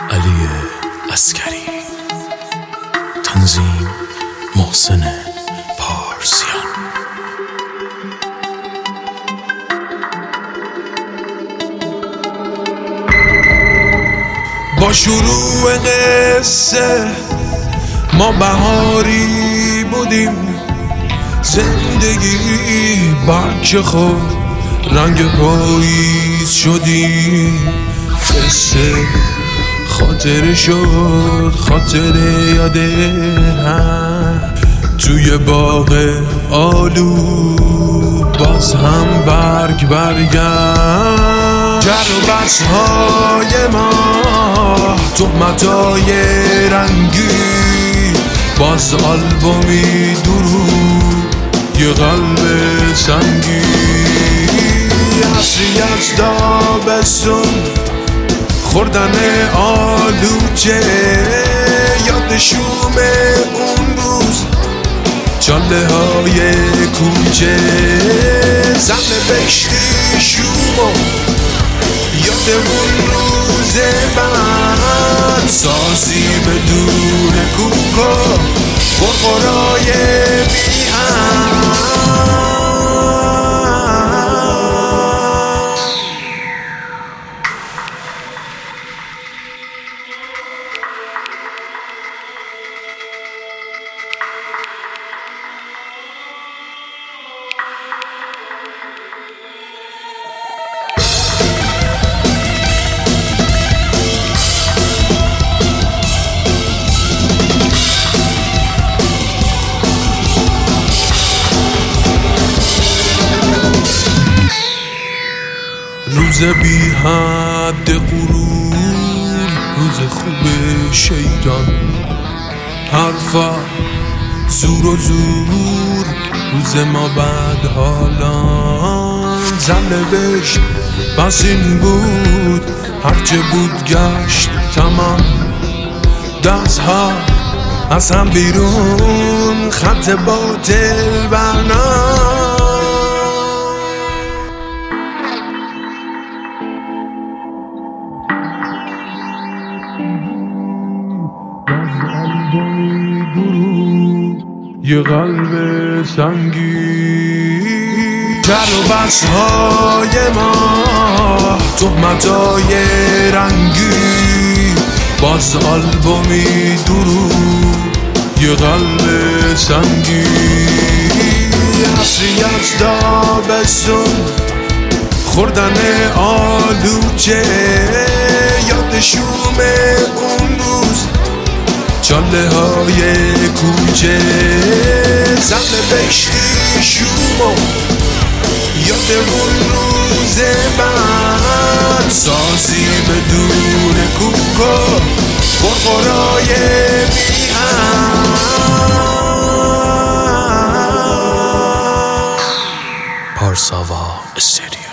علی عسکری، تنظیم محسن پارسیان. با شروع قصه ما بهاری بودیم، زندگی برگ خود رنگ پاییز شدیم. قصه خاطره شد، خاطره یاده هم توی باغ آلو باز هم برگ برگرد. جر و بحث‌های ما، تهمت‌های رنگی، باز آلبومی درود، یه قلب سنگی. حسری از تابستون، خوردن آلوچه، یاد شوم اون روز، چاله های کوچه. زن بشتی شومو یاد اون روز بعد، سازی بدون کوکو، غرغرای میهن. روز بی حد غرور، روز خوب شیطان، حرفا زور و زور، روز ما بد حالان. زنبش بس این بود، هرچه بود گشت تمام. دست ها از هم بیرون، خط باطل برنام. یه قلب سنگی. جر و بحث‌های ما، تهمت‌های رنگی، باز آلبومی درود، یه قلب سنگی. حسری از تابستون، خوردن آلوچه، یاد شوم اون روز، چاله های کوچه. زن بشتی شومو یاد اون روز بعد، سازی بدون کوکو، غرغرای میهن. پارساوا استودیو.